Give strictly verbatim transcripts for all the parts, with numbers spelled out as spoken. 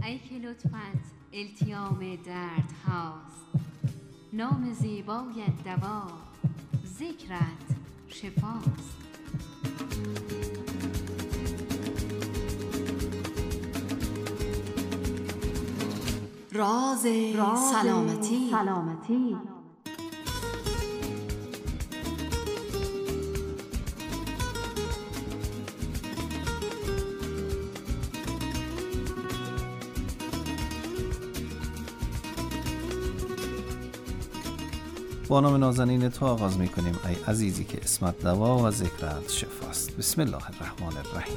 ای که لطفت التیام درد هاست، نام زیبایت دوا، ذکرت شفاست. راز سلامتی, سلامتی. با نام نازنین تو آغاز می کنیم ای عزیزی که اسمت دوا و ذکرت شفاست. بسم الله الرحمن الرحیم.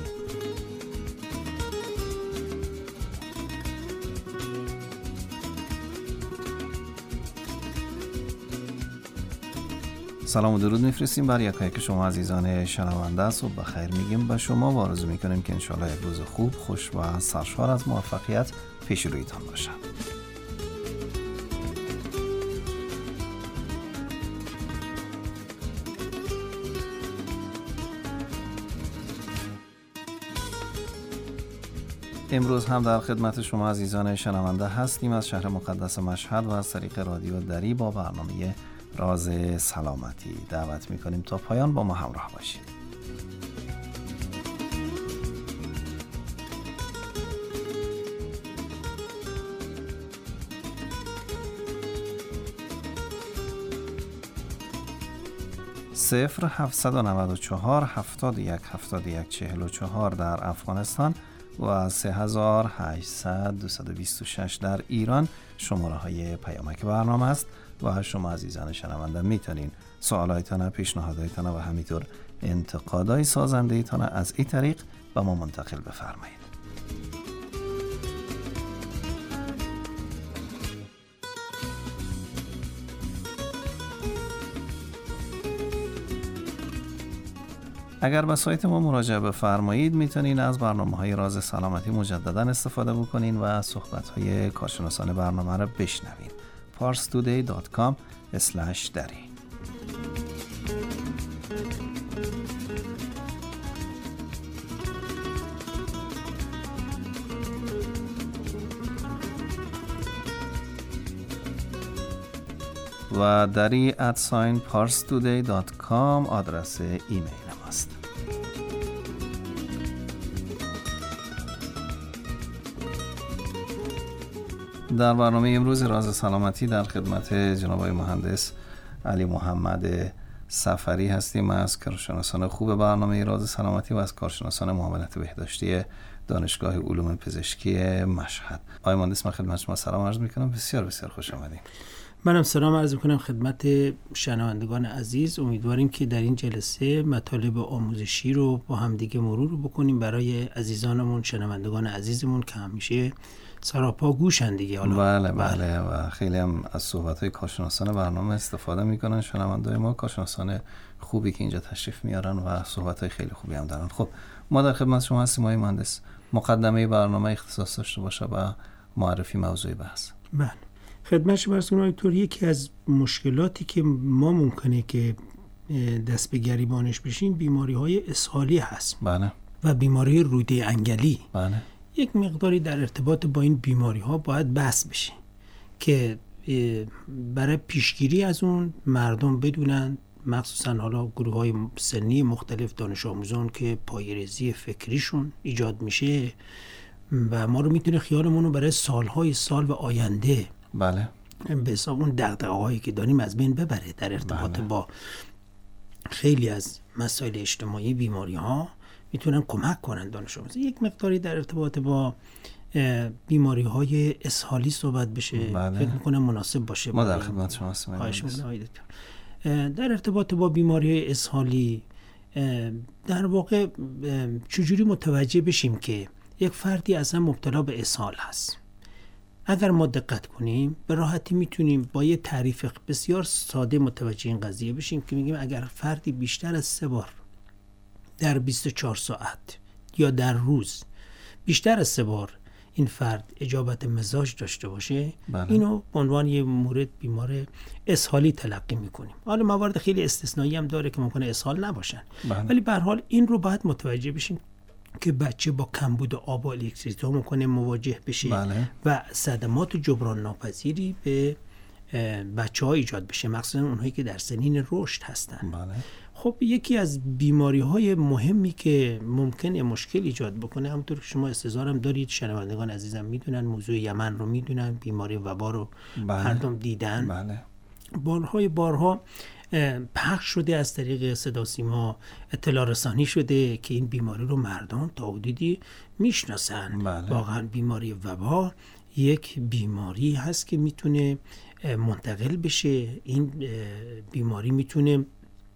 سلام و درود میفرستیم بر یکایک شما عزیزان شنونده. صبح بخیر میگیم به شما و آرزو میکنیم که انشالله یک روز خوب، خوش و سرشار از موفقیت پیش رویتان باشد. امروز هم در خدمت شما عزیزان شنونده هستیم از شهر مقدس مشهد و از طریق رادیو دری با برنامه راز سلامتی. دعوت میکنیم تا پایان با ما همراه باشید. صفر هفتصد و نود و چهار هفتاد و یک هفتاد و یک چهل و چهار در افغانستان و سه هزار و هشتصد دویست و بیست و شش در ایران شماره های پیامک برنامه است و شما عزیزان شنونده میتونین سوالایتان، پیشنهادایتان و همینطور انتقادای سازنده ایتان از این طریق به ما منتقل بفرمایید. اگر به سایت ما مراجعه بفرمایید میتونین از برنامه‌های راز سلامتی مجددا استفاده بکنین و صحبت‌های کارشناسان برنامه را بشنوین. پارس تودی دات کام اسلش دری. و دری ادساین پارس تودی دات کام آدرس ایمیل ماست. در برنامه امروز راز سلامتی در خدمت جناب آقای مهندس علی محمد سفری هستیم از کارشناسان خوب برنامه راز سلامتی و از کارشناسان معاونت بهداشتی دانشگاه علوم پزشکی مشهد. آقای مهندس، من خدمت شما سلام عرض میکنم. بسیار بسیار خوش آمدید. منم سلام عرض میکنم خدمت شنوندگان عزیز. امیدواریم که در این جلسه مطالب آموزشی رو با هم دیگه مرور بکنیم برای عزیزانمون، شنوندگان عزیزمون که همیشه سراپا گوشن دیگه. حالا بله بله و خیلی هم از صحبت‌های کارشناسان برنامه استفاده میکنن شنوندای ما، کارشناسان خوبی که اینجا تشریف میارن و صحبت‌های خیلی خوبی هم دارن. خب ما در خدمت شما هستیم آقای مهندس. مقدمه برنامه اختصاص داشته باشه و معرفی موضوع بحث. بله خدمت شما هستم. اینطور یکی از مشکلاتی که ما ممکنه که دست به گریبانش بشیم بیماری‌های اسهالی هست. بله. و بیماری روده انگلی. بله. یک مقداری در ارتباط با این بیماری‌ها باید بحث بشه که برای پیشگیری از اون مردم بدونن، مخصوصا حالا گروه‌های سنی مختلف، دانش آموزان که پایه‌ریزی فکریشون ایجاد میشه و ما رو میتونه خیالمون رو برای سالهای سال و آینده بله به حساب اون دغدغه‌هایی که داریم از بین ببره در ارتباط بله. با خیلی از مسائل اجتماعی بیماری‌ها میتونن کمک کنن دانش آموزان. یک مقداری در ارتباط با بیماری‌های اسهالی صحبت بشه. بله. فکر می‌کنم مناسب باشه. ما در خدمت شما هستیم. در ارتباط با بیماری اسهالی در واقع چجوری متوجه بشیم که یک فردی اصلا مبتلا به اسهال هست؟ اگر ما دقت کنیم به راحتی میتونیم با یه تعریف بسیار ساده متوجه این قضیه بشیم که میگیم اگر فردی بیشتر از سه بار در بیست و چهار ساعت یا در روز بیشتر از سه بار این فرد اجابت مزاج داشته باشه، بله. اینو به عنوان یه مورد بیمار اسهالی تلقی میکنیم. حالا موارد خیلی استثنایی هم داره که ممکنه اسهال نباشن، بله. ولی به هر حال این رو باید متوجه بشیم که بچه با کمبود آب و الکتریسیته ممکنه مواجه بشه بله. و صدمات جبران ناپذیری به بچه ها ایجاد بشه، مخصوصا اونهایی که در سنین رشد هستن. بله. خب یکی از بیماری های مهمی که ممکنه مشکل ایجاد بکنه، همونطور که شما استظهارم دارید، شنوندگان عزیزم میدونن، موضوع یمن رو میدونن، بیماری وبا رو مردم دیدن. بله. بارهای بارها پخش شده از طریق صدا سیما، اطلاع رسانی شده که این بیماری رو مردم تا حدودی میشناسن. بله. واقعا بیماری وبا یک بیماری هست که میتونه منتقل بشه. این بیماری میتونه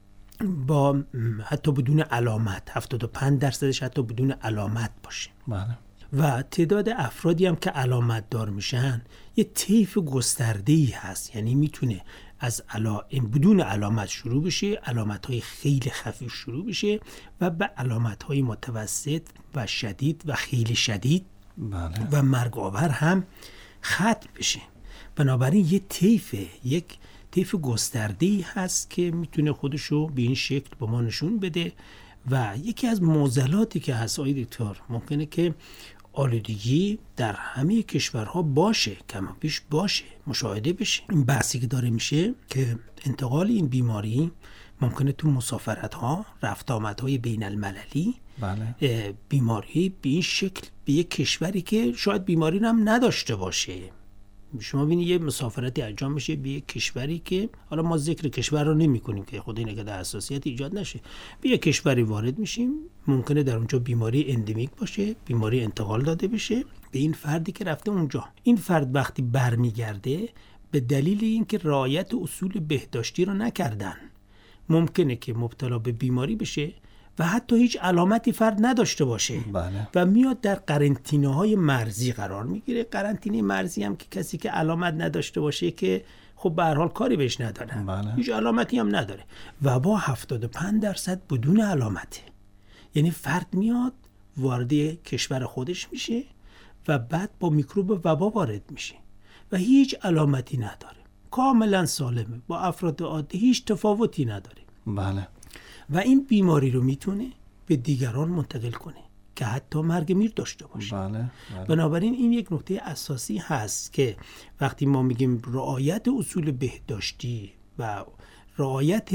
با حتی بدون علامت، هفتاد و پنج درصدش حتی بدون علامت باشه. بله. و تعداد افرادی هم که علامت دار میشن یه طیف گسترده‌ای هست، یعنی میتونه از علا... بدون علامت شروع بشه، علامت‌های خیلی خفیف شروع بشه و به علامت‌های متوسط و شدید و خیلی شدید بله. و مرگ‌آور هم ختم بشه. بنابراین یه طیف یک طیف گسترده‌ای هست که میتونه خودشو به این شکل به ما نشون بده. و یکی از معضلاتی که هست آقای دکتر، ممکنه که آلودگی در همه کشورها باشه، کم و بیش باشه، مشاهده بشه. این بحثی که داره میشه که انتقال این بیماری ممکنه تو مسافرت ها، رفت آمد های بین المللی، بله. بیماری به این شکل به یک کشوری که شاید بیماری هم نداشته باشه. شما ببینید یه مسافرتی انجام میشه به یک کشوری که حالا ما ذکر کشور رو نمی کنیم که خود اینه که در حساسیت ایجاد نشه، به یک کشوری وارد میشیم، ممکنه در اونجا بیماری اندمیک باشه، بیماری انتقال داده بشه به این فردی که رفته اونجا. این فرد وقتی برمیگرده به دلیل اینکه رعایت اصول بهداشتی رو نکردن، ممکنه که مبتلا به بیماری بشه و حتی هیچ علامتی فرد نداشته باشه. بله. و میاد در قرنطینه های مرزی قرار میگیره. قرنطینه مرزی هم که کسی که علامت نداشته باشه که خب به هر حال کاری بهش ندارن. بله. هیچ علامتی هم نداره و با هفتاد و پنج درصد بدون علامته. یعنی فرد میاد وارد کشور خودش میشه و بعد با میکروب وبا وارد میشه و هیچ علامتی نداره، کاملا سالمه، با افراد عادی هیچ تفاوتی نداره. بله. و این بیماری رو میتونه به دیگران منتقل کنه که حتی مرگ میر داشته باشه. بله. بله. بنابراین این یک نکته اساسی هست که وقتی ما میگیم رعایت اصول بهداشتی و رعایت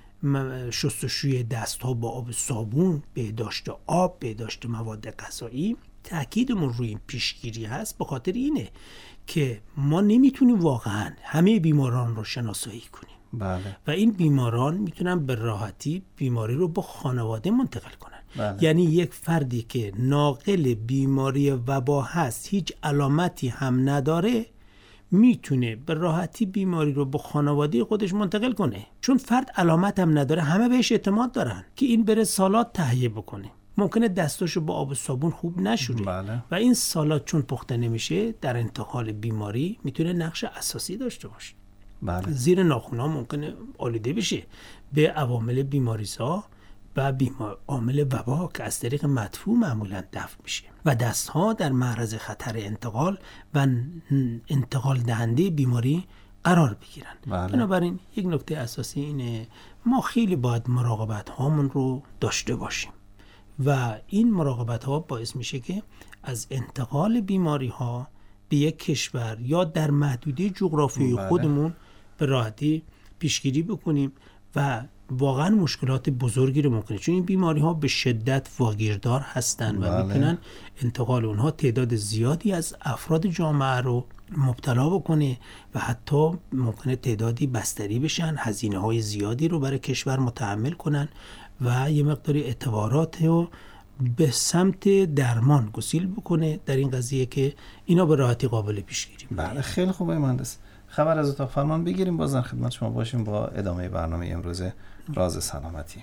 شستشوی دست‌ها با آب صابون، بهداشت آب، بهداشت مواد غذایی، تأکیدمون روی این پیشگیری هست. به خاطر اینه که ما نمیتونیم واقعا همه بیماران رو شناسایی کنیم. بله. و این بیماران میتونن به راحتی بیماری رو با خانواده منتقل کنن. بله. یعنی یک فردی که ناقل بیماری وبا هست، هیچ علامتی هم نداره، میتونه به راحتی بیماری رو با خانواده خودش منتقل کنه، چون فرد علامت هم نداره، همه بهش اعتماد دارن که این بره سالاد تهیه بکنه. ممکنه دستاشو با آب صابون خوب نشوره. بله. و این سالاد چون پخته نمیشه در انتقال بیماری میتونه نقش اساسی داشته باشه. بله. زیر ناخن‌ها ممکنه آلوده بشه به عوامل بیماریزا و بیمار عامل وبا که از طریق مدفوع معمولا دفع میشه و دستها در معرض خطر انتقال و انتقال دهنده بیماری قرار بگیرن. بله. بنابراین یک نکته اساسی اینه ما خیلی باید مراقبت هامون رو داشته باشیم و این مراقبت ها باعث میشه که از انتقال بیماری ها به یک کشور یا در محدوده جغرافیایی بله. خودمون به راحتی پیشگیری بکنیم و واقعا مشکلات بزرگی رو ممکنه، چون این بیماری ها به شدت واگیردار هستن و بله. میتونن انتقال اونها تعداد زیادی از افراد جامعه رو مبتلا بکنه و حتی ممکنه تعدادی بستری بشن، هزینه های زیادی رو برای کشور متحمل کنن و یه مقداری اعتبارات رو به سمت درمان گسیل بکنه در این قضیه که اینا به راحتی قابل پیشگیری. بله خیلی خوبه مهندس. خبر از اتاق فرمان بگیریم، باز در خدمت شما باشیم با ادامه برنامه امروز راز سلامتی.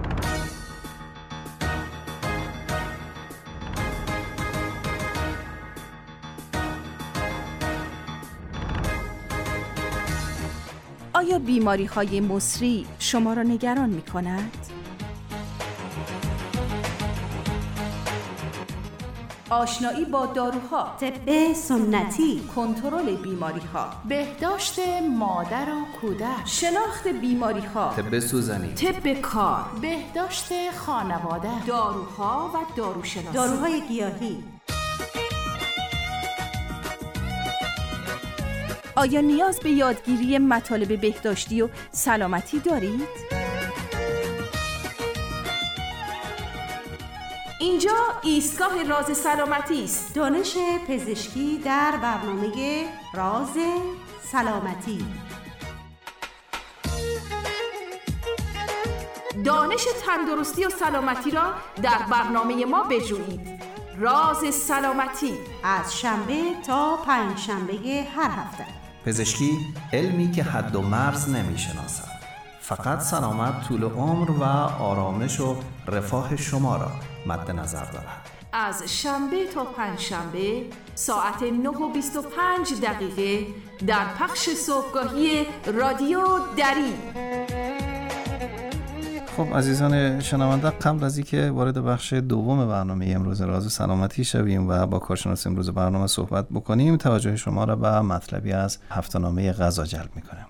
آیا بیماری‌های مصری شما را نگران می‌کند؟ آشنایی با داروها، طب سنتی، کنترل بیماری‌ها، بهداشت مادر و کودک، شناخت بیماری‌ها، طب سوزنی، طب کار، بهداشت خانواده، داروها و داروشناسی، داروهای گیاهی. آیا نیاز به یادگیری مطالب بهداشتی و سلامتی دارید؟ اینجا ایستگاه راز سلامتی است. دانش پزشکی در برنامه راز سلامتی. دانش تندرستی و سلامتی را در برنامه ما بجویید. راز سلامتی از شنبه تا پنج شنبه هر هفته. پزشکی علمی که حد و مرز نمی‌شناسد. فقط سلامت، طول عمر و آرامش و رفاه شما را مد نظر دارد. از شنبه تا پنج شنبه ساعت نه و بیست و پنج دقیقه در پخش صبحگاهی رادیو دری. خب عزیزان شنونده، قبل از اینکه وارد بخش دوم برنامه امروز راز سلامتی شویم و با کارشناس امروز برنامه صحبت بکنیم، توجه شما را به مطلبی از هفته‌نامه غذا جلب می‌کنم.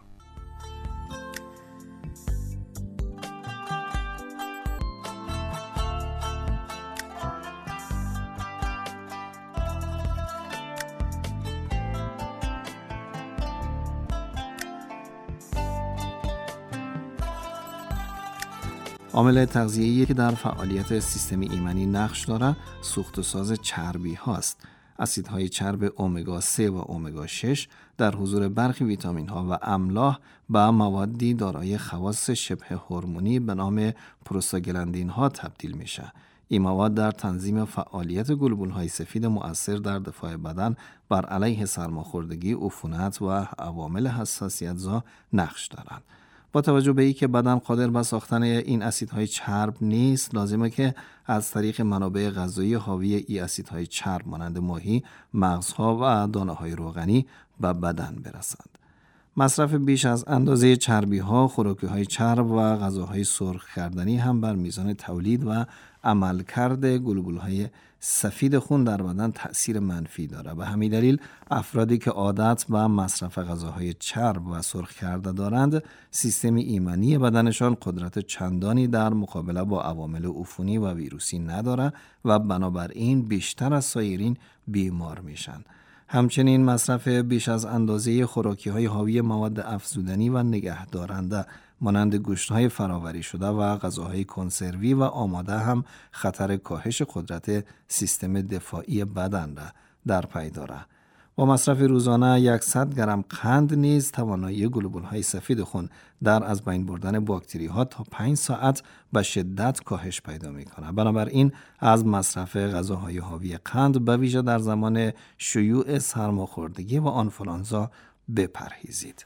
عامل تغذیه‌ای که در فعالیت سیستم ایمنی نقش دارد سوخت و ساز چربی هاست. اسیدهای چرب امگا سه و امگا شش در حضور برخی ویتامین ها و املاح به موادی دارای خواص شبه هورمونی به نام پروستاگلاندین ها تبدیل میشه. این مواد در تنظیم فعالیت گلبول های سفید مؤثر در دفاع بدن بر علیه سرماخوردگی، عفونت و عوامل حساسیت زا نقش دارند. با توجه به اینکه بدن قادر به ساختن این اسیدهای چرب نیست، لازمه که از طریق منابع غذایی حاوی این اسیدهای چرب مانند ماهی، مغزها و دانه‌های روغنی به بدن برسند. مصرف بیش از اندازه چربی‌ها، خوراکی‌های چرب و غذاهای سرخ کردنی هم بر میزان تولید و عملکرد گلبول‌های سفید خون در بدن تأثیر منفی دارد. به همین دلیل افرادی که عادت به مصرف غذاهای چرب و سرخ کرده دارند، سیستم ایمنی بدنشان قدرت چندانی در مقابله با عوامل عفونی و ویروسی ندارد و بنابراین بیشتر از سایرین بیمار میشن. همچنین مصرف بیش از اندازه خوراکی‌های حاوی مواد افزودنی و نگهدارنده مانند گوشت‌های فراوری شده و غذاهای کنسروی و آماده هم خطر کاهش قدرت سیستم دفاعی بدن را در پی دارد. با مصرف روزانه صد گرم قند نیز توانایی گلبول‌های سفید خون در از بین بردن باکتری‌ها تا پنج ساعت به شدت کاهش پیدا می‌کند. بنابراین از مصرف غذاهای حاوی قند به ویژه در زمان شیوع سرماخوردگی و آنفولانزا بپرهیزید.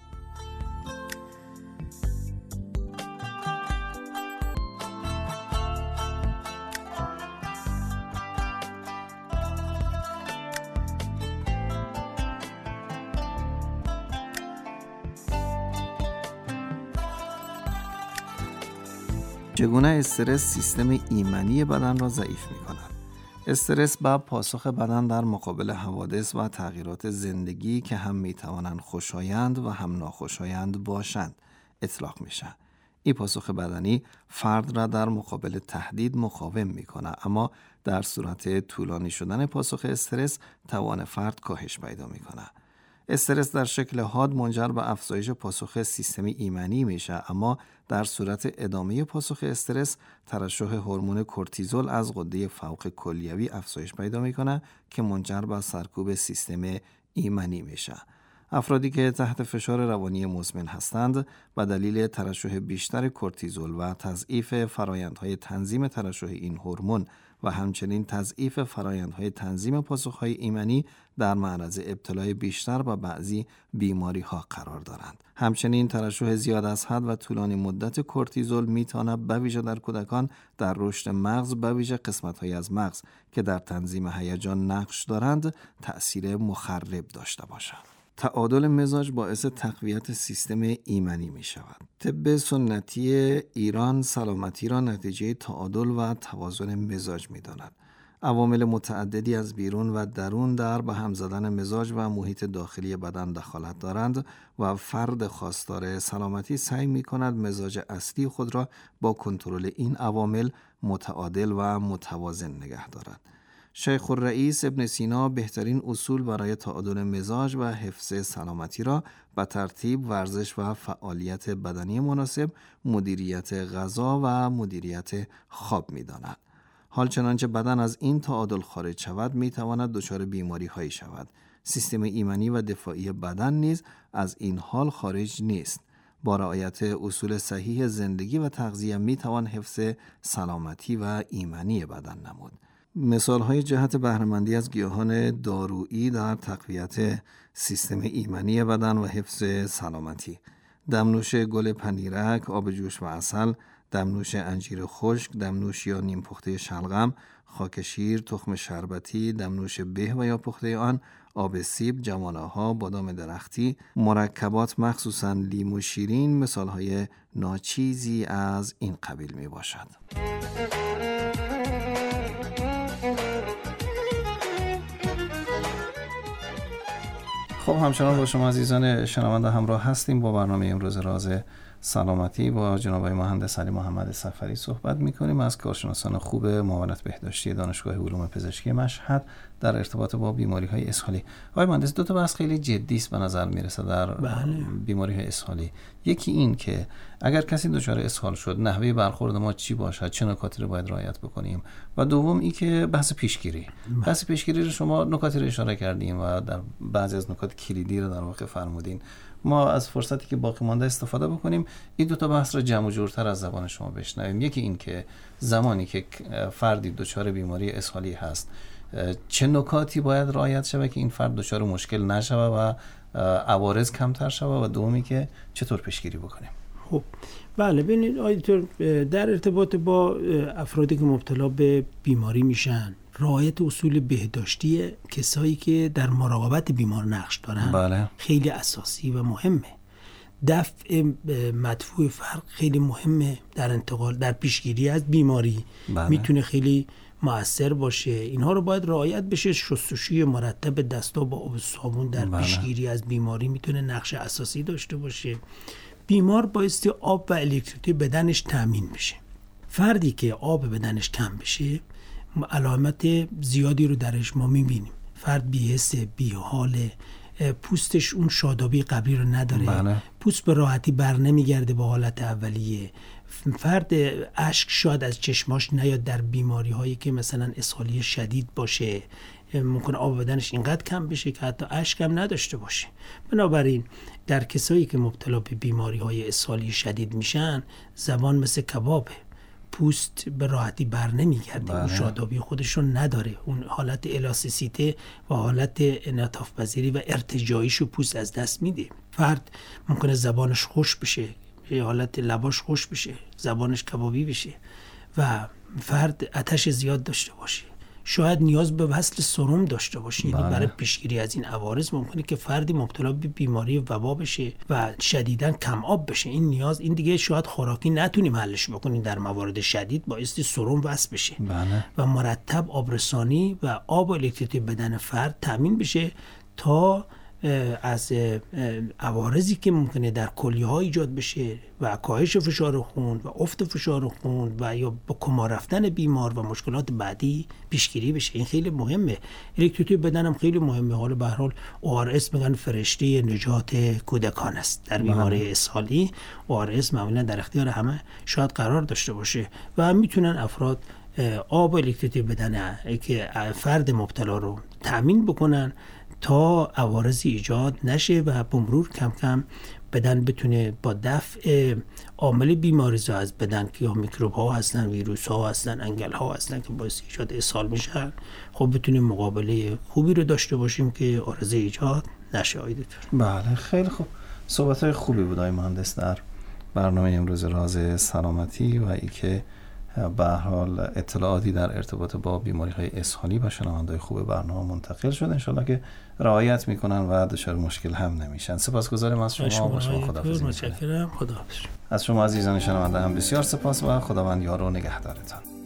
چگونه استرس سیستم ایمنی بدن را ضعیف می کند؟ استرس با پاسخ بدن در مقابل حوادث و تغییرات زندگی که هم می توانند خوشایند و هم ناخوشایند باشند اطلاق می شود. این پاسخ بدنی فرد را در مقابل تهدید مقاوم می کند، اما در صورت طولانی شدن پاسخ استرس توان فرد کاهش پیدا می کند. استرس در شکل حاد منجر به افزایش پاسخ سیستم ایمنی میشه، اما در صورت ادامه پاسخ استرس ترشح هورمون کورتیزول از غده فوق کلیوی افزایش پیدا میکنه که منجر به سرکوب سیستم ایمنی میشه. افرادی که تحت فشار روانی مزمن هستند به دلیل ترشح بیشتر کورتیزول و تضعیف فرآیندهای تنظیم ترشح این هورمون و همچنین تضعیف فرآیندهای تنظیم پاسخهای ایمنی در معرض ابتلای بیشتر به بعضی بیماری ها قرار دارند. همچنین ترشح زیاد از حد و طولانی مدت کورتیزول میتواند به ویژه در کودکان در رشد مغز، به ویژه قسمت‌های از مغز که در تنظیم هیجان نقش دارند، تأثیر مخرب داشته باشد. تعادل مزاج باعث تقویت سیستم ایمنی می شود. طب سنتی ایران سلامتی را نتیجه تعادل و توازن مزاج می داند. عوامل متعددی از بیرون و درون در به هم زدن مزاج و محیط داخلی بدن دخالت دارند و فرد خواستار سلامتی سعی می‌کند مزاج اصلی خود را با کنترل این عوامل متعادل و متوازن نگه دارد. شیخ الرئیس ابن سینا بهترین اصول برای تعادل مزاج و حفظ سلامتی را به ترتیب ورزش و فعالیت بدنی مناسب، مدیریت غذا و مدیریت خواب می‌داند. حال چنانچه بدن از این تعادل خارج شود می‌تواند دچار بیماری‌هایی شود. سیستم ایمنی و دفاعی بدن نیز از این حال خارج نیست. با رعایت اصول صحیح زندگی و تغذیه می‌توان حفظ سلامتی و ایمنی بدن نمود. مثال‌های جهت بهره‌مندی از گیاهان دارویی در تقویت سیستم ایمنی بدن و حفظ سلامتی: دمنوش گل پنیرک، آب جوش و عسل، دمنوش انجیر خشک، دمنوش یا نیم پخته شلغم، خاک شیر، تخم شربتی، دمنوش به و یا پخته آن، آب سیب، جوانه‌ها، بادام درختی، مرکبات مخصوصاً لیمو شیرین مثال‌های ناچیزی از این قبیل میباشد. خب همچنان با شما عزیزان شنونده همراه هستیم. با برنامه امروز راز سلامتی با جناب مهندس علی محمد سفری صحبت می‌کنیم از کارشناسان خوب معاونت بهداشتی دانشگاه علوم پزشکی مشهد در ارتباط با بیماری‌های اسهالی. آقای مهندس، دو تا بحث خیلی جدی است به نظر میرسه در بله. بیماری‌های اسهالی. یکی این که اگر کسی دچار اسهال شد نحوه برخورد ما چی باشد، چه نکاتی رو باید رعایت بکنیم، و دوم این که بحث پیشگیری. بله. بحث پیشگیری رو شما نکاتی رو اشاره کردیم و در بعضی از نکات کلیدی رو در واقع فرمودین. ما از فرصتی که باقی مانده استفاده بکنیم این دو تا بحث رو جمع و جورتر از زبان شما بشنویم. یکی این که زمانی که فردی دچار بیماری اسهالی هست چه نکاتی باید رعایت شود که این فرد دچار مشکل نشود و عوارض کمتر شود، و دومی که چطور پیشگیری بکنیم. خب بله، ببینید آقای دکتر، در ارتباط با افرادی که مبتلا به بیماری میشن رعایت اصول بهداشتی کسایی که در مراقبت بیمار نقش دارن بله. خیلی اساسی و مهمه. دفع مدفوع فرق خیلی مهمه در انتقال در پیشگیری از بیماری. بله. میتونه خیلی مؤثر باشه. اینها رو باید رعایت بشه. شستشوی مرتب دستا با آب صابون در بله. پیشگیری از بیماری میتونه نقش اساسی داشته باشه. بیمار بایستی آب و الکتریسیته بدنش تامین بشه. فردی که آب بدنش کم بشه علامت زیادی رو درش ما میبینیم. فرد بی‌حس، بی‌حاله، پوستش اون شادابی قبلی رو نداره. بله. پوست به راحتی بر نمیگرده به حالت اولیه. فرد اشک شاید از چشماش نیاد در بیماری هایی که مثلا اسهالی شدید باشه. ممکن آب بدنش اینقدر کم بشه که حتی اشک هم نداشته باشه. بنابراین در کسایی که مبتلا به بیماری های اسهالی شدید میشن زبان مثل کبابه. پوست به راحتی بر نمیگرده. اون شادابی خودشون نداره. اون حالت الاستیسیته و حالت انعطاف پذیری و ارتجاعیشو پوست از دست میده. فرد ممکنه زبانش خوش بشه، یه حالت لباش خوش بشه، زبانش کبابی بشه و فرد آتش زیاد داشته باشه. شاید نیاز به وصل سرم داشته باشه. یعنی برای پیشگیری از این عوارض ممکنه که فردی مبتلا به بیماری وبا بشه و شدیداً کم آب بشه. این نیاز این دیگه شاید خوراکی نتونیم حلش بکنیم. در موارد شدید بایستی سرم وصل بشه. بله. و مرتب آبرسانی و آب و الکتریسیته بدن فرد تامین بشه تا از عوارضی که ممکنه در کلیه ها ایجاد بشه و کاهش فشار خون و افت فشار خون و یا با کما رفتن بیمار و مشکلات بعدی پیشگیری بشه. این خیلی مهمه. الکتریسیته بدن هم خیلی مهمه. حالا به هر حال او آر اس میگن فرشته نجات کودکان است. در بیماری اسهالی او آر اس معمولا در اختیار همه شاید قرار داشته باشه و میتونن افراد آب و الکتریسیته بدن که فرد مبتلا رو تامین بکنن تا عوارضی ایجاد نشه و به مرور کم کم بدن بتونه با دفع عامل بیماری‌زا از بدن که یا میکروب ها هستن، ویروس ها هستن، انگل ها هستن که باعث ایجاد اسهال میشن، خب بتونیم مقابله خوبی رو داشته باشیم که عارضه ایجاد نشه. آیده دکتر. بله، خیلی خوب. صحبت‌های خوبی بود آقای مهندس در برنامه امروز راز سلامتی و ای که به هر حال اطلاعاتی در ارتباط با بیماری‌های اسهالی به شنونده‌های خوب برنامه منتقل شد. انشالله که رعایت میکنن و دچار مشکل هم نمیشن. سپاسگزارم از شما. با شما خداحافظی. متشکرم. خداحافظ. از شما عزیزان شنونده هم بسیار سپاس و خداوند یار و نگهدارتان.